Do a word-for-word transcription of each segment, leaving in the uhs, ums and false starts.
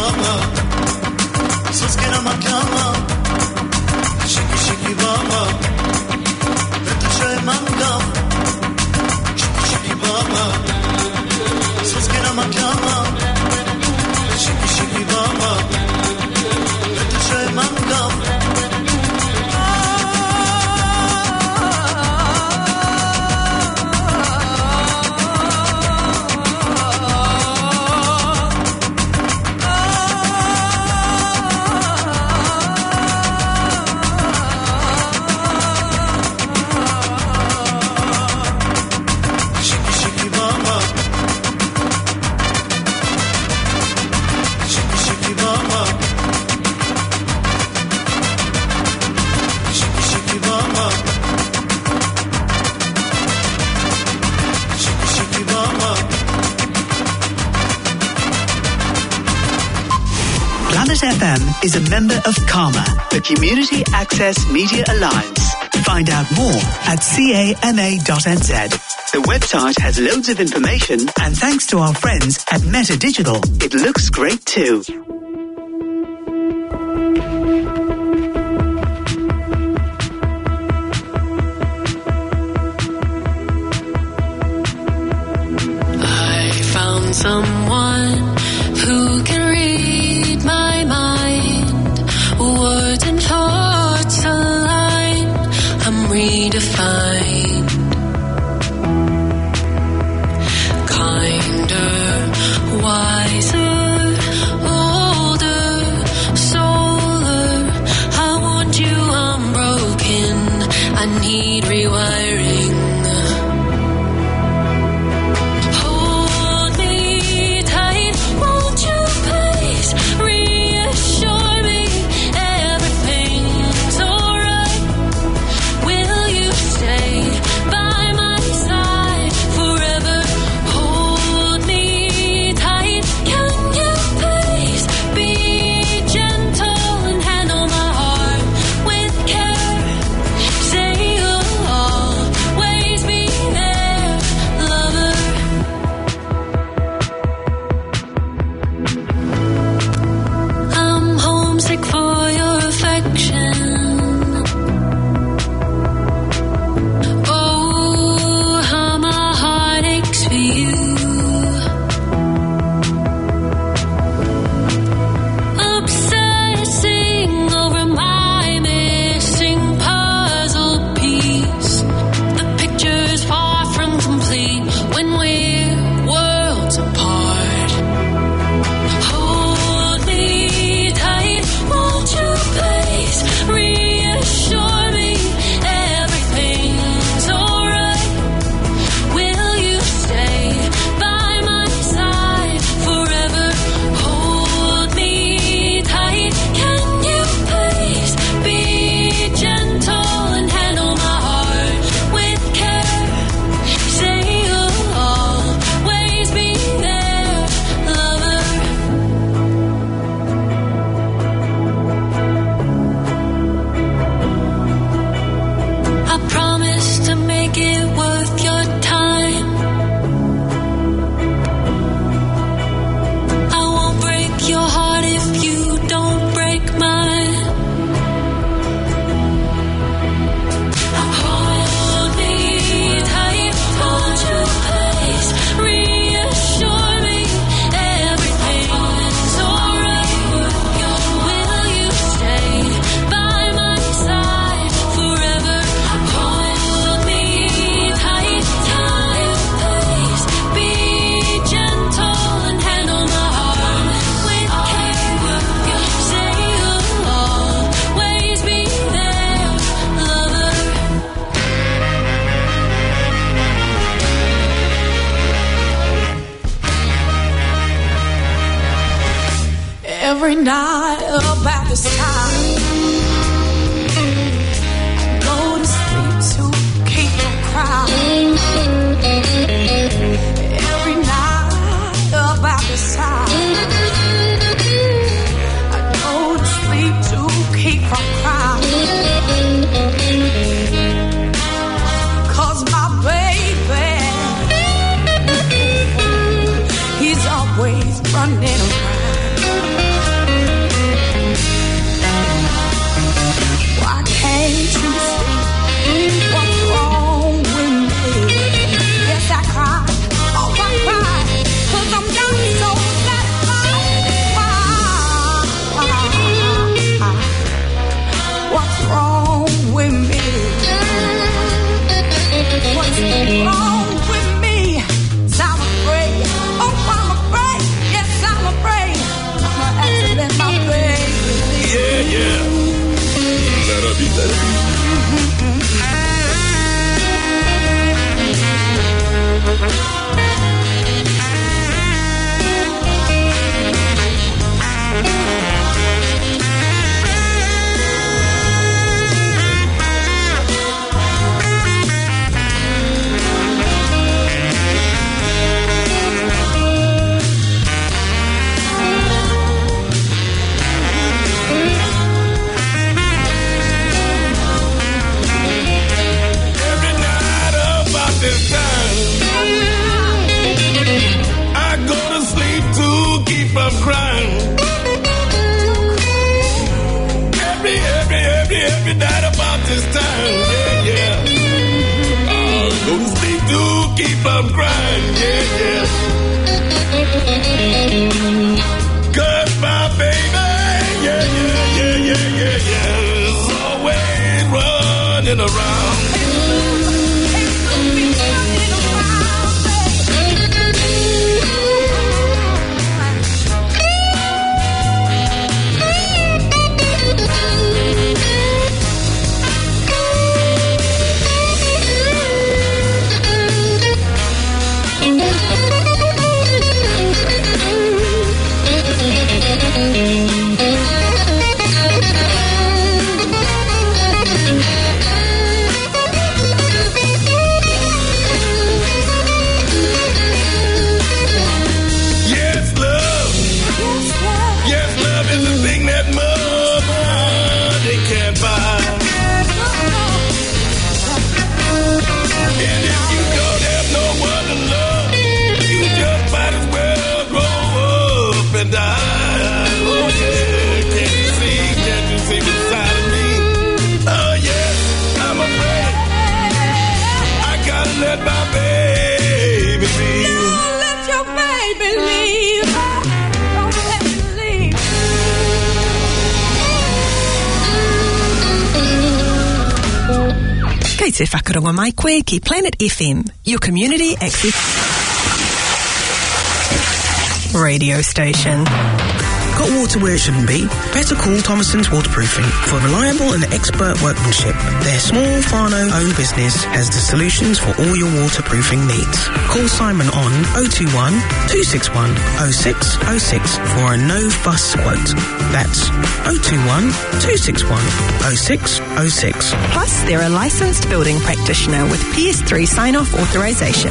baba, soskena maklama, shiki shiki baba, vetuche manga, shiki shiki baba, soskena maklama, shiki shiki baba, vetuche manga. F M is a member of CAMA, the Community Access Media Alliance. Find out more at cama dot n z. The website has loads of information, and thanks to our friends at Meta Digital, it looks great too. I found someone who can read my mind, words and thoughts align, I'm redefined, kinder, wiser, older, solar, I want you unbroken, I need rewiring. Every night about this time, I go to sleep to keep from crying. Every night about this time, I go to sleep to keep from crying. 'Cause my baby, he's always running around. yeah. Let her be, let her be. I'm crying every, every, every, every night about this time, yeah, yeah. I'll go to sleep to keep on crying, yeah, yeah. 'Cause my baby, yeah, yeah, yeah, yeah, yeah, yeah, is always running around. Let my baby leave. Don't let your baby leave. Don't let me leave. Kei te whakaronga mai koe ki Planet F M, your community access radio station. Got water where it shouldn't be? Better call Thomason's Waterproofing for reliable and expert workmanship. Their small whānau-owned business has the solutions for all your waterproofing needs. Call Simon on oh two one, two six one, oh six oh six for a no-fuss quote. That's oh two one, two six one, oh six oh six. Plus, they're a licensed building practitioner with P S three sign-off authorisation.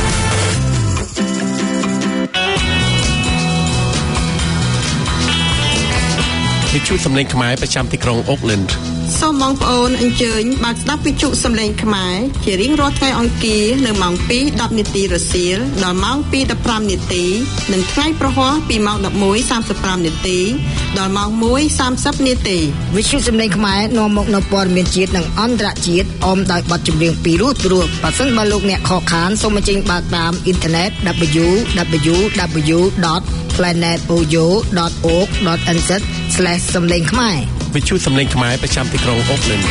វិទ្យុសំឡេងខ្មែរប្រចាំទីក្រុងអូកឡែនសូមបងប្អូនអញ្ជើញបានស្ដាប់វិទ្យុសំឡេងខ្មែរជារៀងរាល់ថ្ងៃអង្គារនៅម៉ោង ពីរដប់ នាទីរសៀលដល់ម៉ោង ពីរដប់ប្រាំ នាទីនិងថ្ងៃប្រហ័សពីម៉ោង ដប់មួយសាមសិបប្រាំ នាទីដល់ម៉ោង មួយសាមសិប នាទីវិទ្យុសំឡេងខ្មែរនាំមកនូវព័ត៌មានជាតិនិងអន្តរជាតិអមដោយបទចម្រៀងពីរោះព្រោះបើសិនបើលោកអ្នកខកខានសូមអញ្ជើញបើកតាមអ៊ីនធឺណិត double-u double-u double-u dot planet audio dot org dot n z slash សំឡេងខ្មែរវិទ្យុសំឡេងខ្មែរប្រចាំទីក្រុងអូកឡែន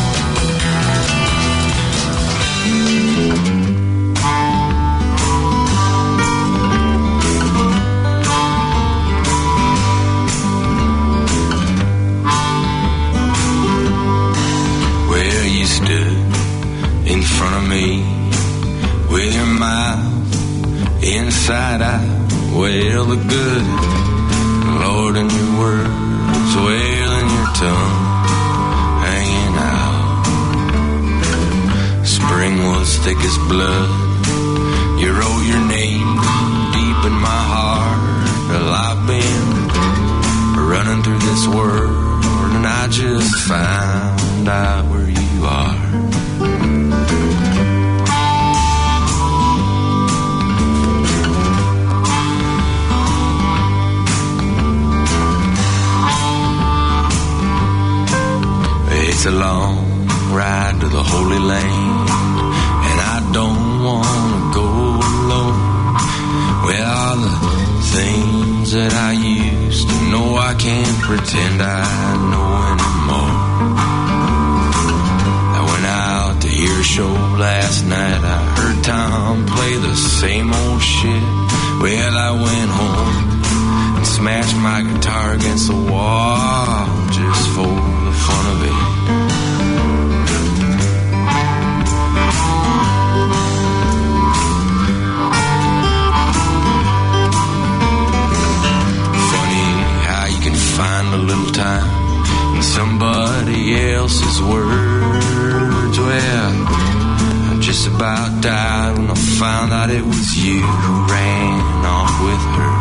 Where you stood in front of me with your mouth inside out, well the good Lord in your words, well in your tongue hanging out. Spring was thick as blood. You wrote your name deep in my heart. Well, I've been running through this world and I just found out where you are. It's a long ride to the Holy Land, and I don't want to go alone. Well, the things that I used to know, I can't pretend I know anymore. I went out to hear a show last night. I heard Tom play the same old shit. Well, I went home and smashed my guitar against the wall just for find a little time in somebody else's words. Well, I just about died when I found out it was you who ran off with her.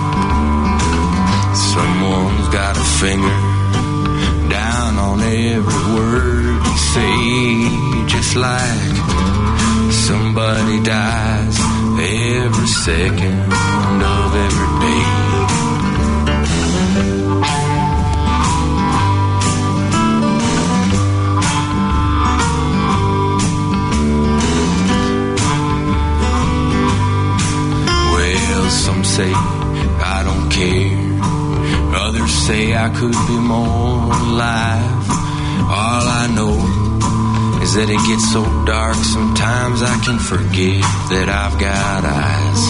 Someone's got a finger down on every word you say, just like somebody dies every second of every day. Well, some say I don't care, others say I could be more alive. All I know is that it gets so dark sometimes I can forget that I've got eyes.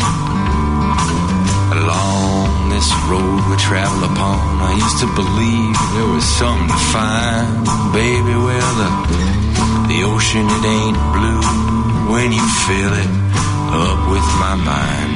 Along this road we travel upon, I used to believe there was something to find. Baby, well, the, the ocean, it ain't blue when you fill it up with my mind.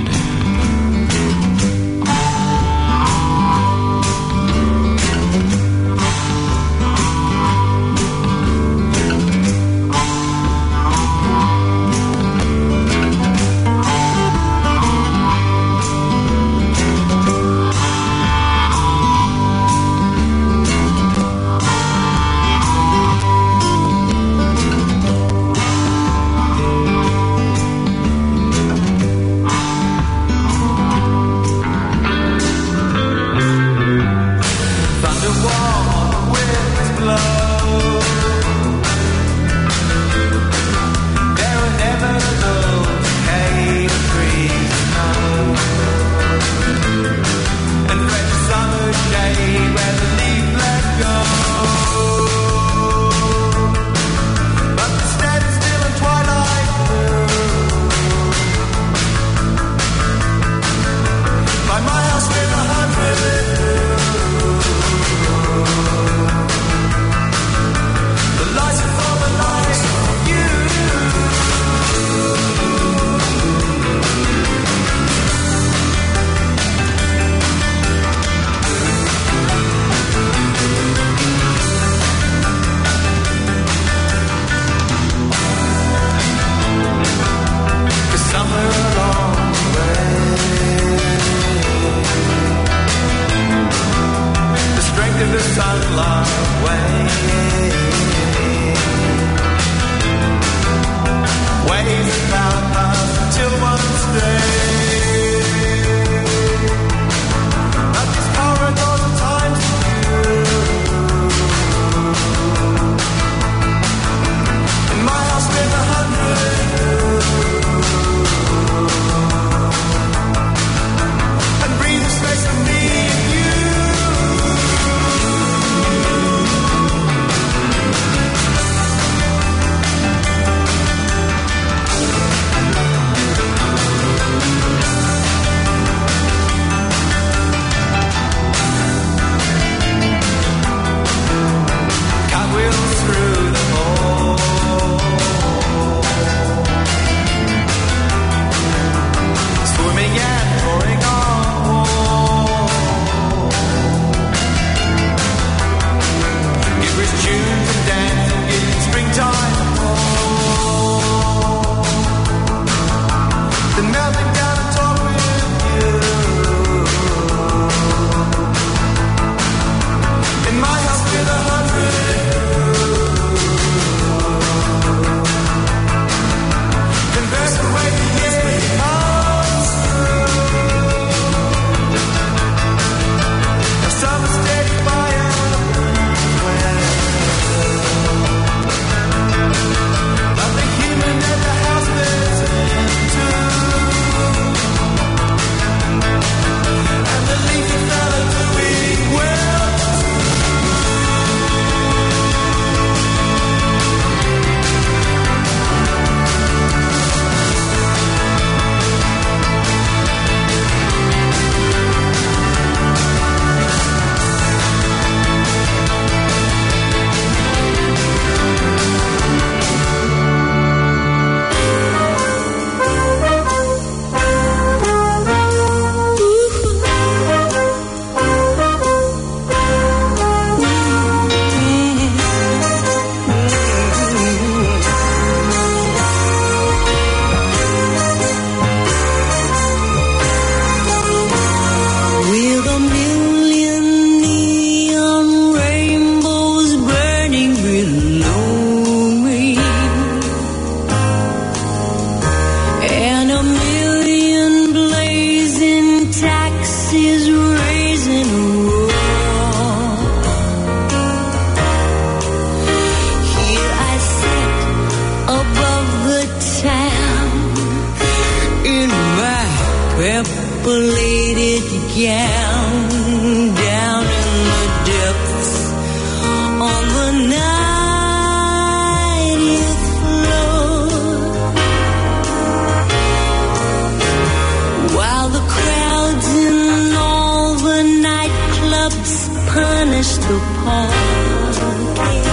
the parking,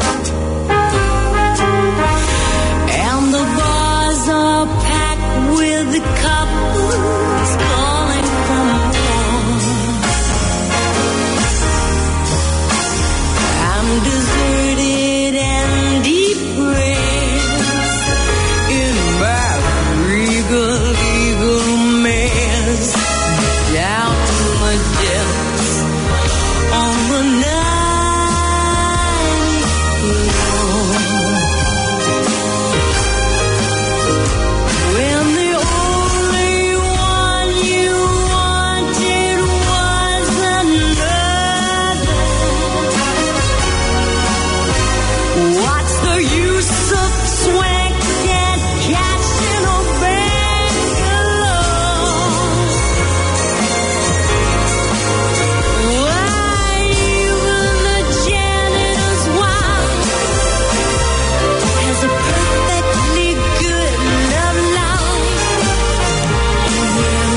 and the bars are packed with the couples calling for more. I'm deserted and depressed in my regal, legal mess, down to my depths on the ninth floor. When the only one you wanted was another, what's the use of swank and catching a bank alone? Why even the janitor's wife has a perfectly good love life, and here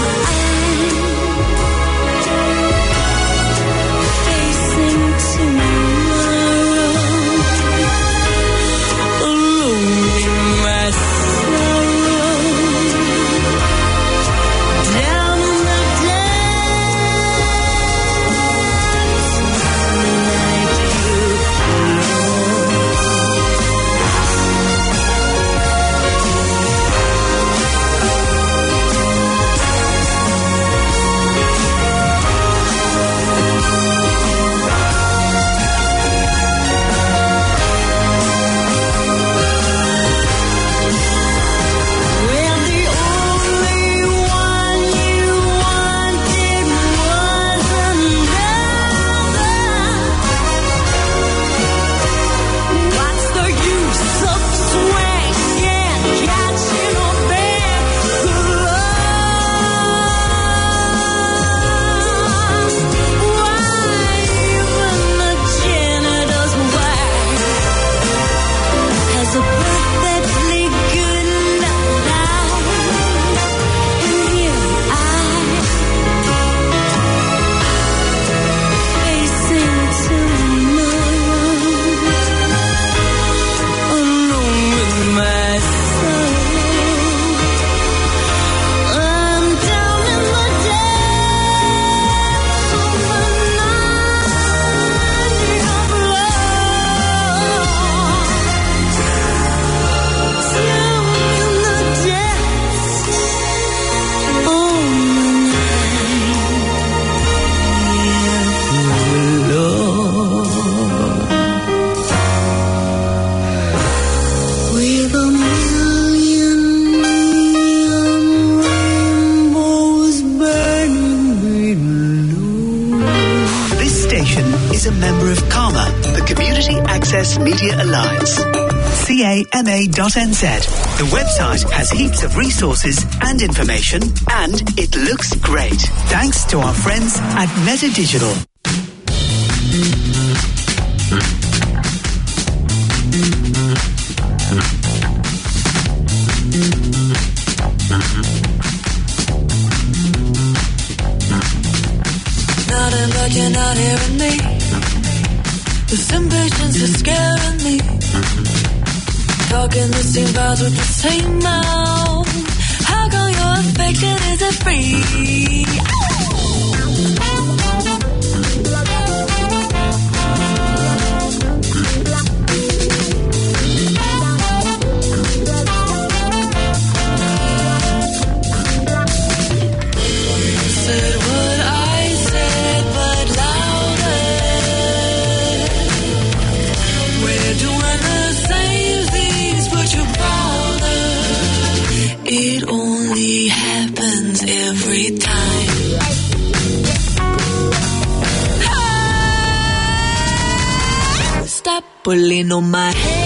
I'm facing tomorrow, alone in my sorrow, down in the depths of night you When the only one you wanted was another, what's the use of swank and catching a bank alone? Why even the janitor's wife has a perfectly good love life, and here I facing tomorrow, alone with my sorrow. I'm down in the depths of the night of love, down in the depths of the night of love. With a million neon rainbows burning below. This station is a member of CAMA, the Community Access Media Alliance. C A M A dot N Z. The website has heaps of resources and information, and it looks great. Thanks to our friends at Meta Digital. Nothing but you're not hearing me. This impatience is scaring me. Talking the same vibes with the same mouth. How come your affection isn't free? Said what I said, but louder. We're doing the same things, but you're bolder. It only happens every time. Stop pulling on my hair.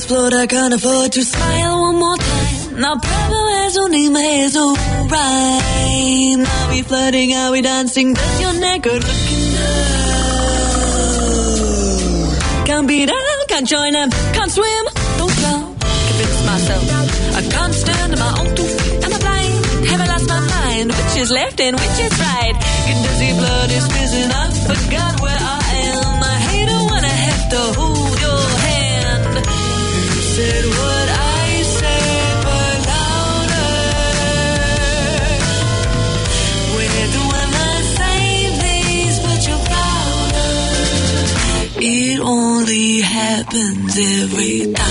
explode, I can't afford to smile one more time. Now problem has no name, has no rhyme. Are we flirting, are we dancing? Does your neck hurt looking down? Can't beat out, can't join them, can't swim, don't drown. Convince myself I can't stand on my own two feet. Am I blind? Have I lost my mind? Which is left and which is right? Get dizzy, blood is fizzing, I forgot where I am. I hate it when I have to hold your hand. You said what I said, but louder. Where do I say, please put your powder? It only happens every time.